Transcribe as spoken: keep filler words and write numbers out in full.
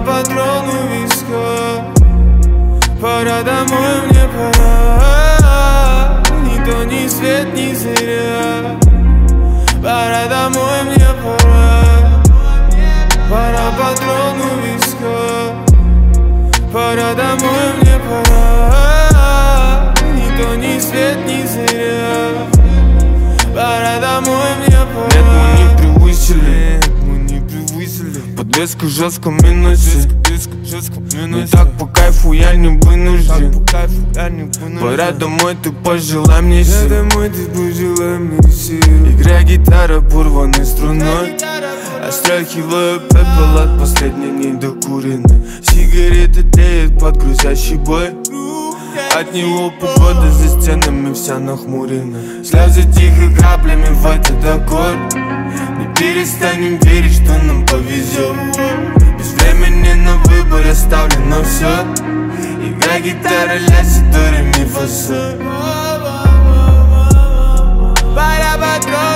патрон у виска. Пора домой, мне пора. Ни то, ни свет, ни заря. Пора домой, мне пора. Пора патрон у виска. Пора домой, мне пора. Ни то, ни свет, ни заря. Пора домой, мне пора. Нет, мы не превысили, мы не превысили. Подвеска в жестком минусе. Ну так по кайфу я не вынужден. Пора домой, ты пожелай мне сил. Я домой, ты пожелай мне сил. Играй гитара порванной струной. Остряхиваю пепел от последней недокуренной. Сигарета тлеет под грузящий бой. От него погода за стенами вся нахмурена. Слезы тихо каплями в этот аккорд. Не перестанем верить, что нам повезет. Без времени на выбор оставлено все. Играй гитара, ля, си, до, ре, ми, фа, соль. Пора патрон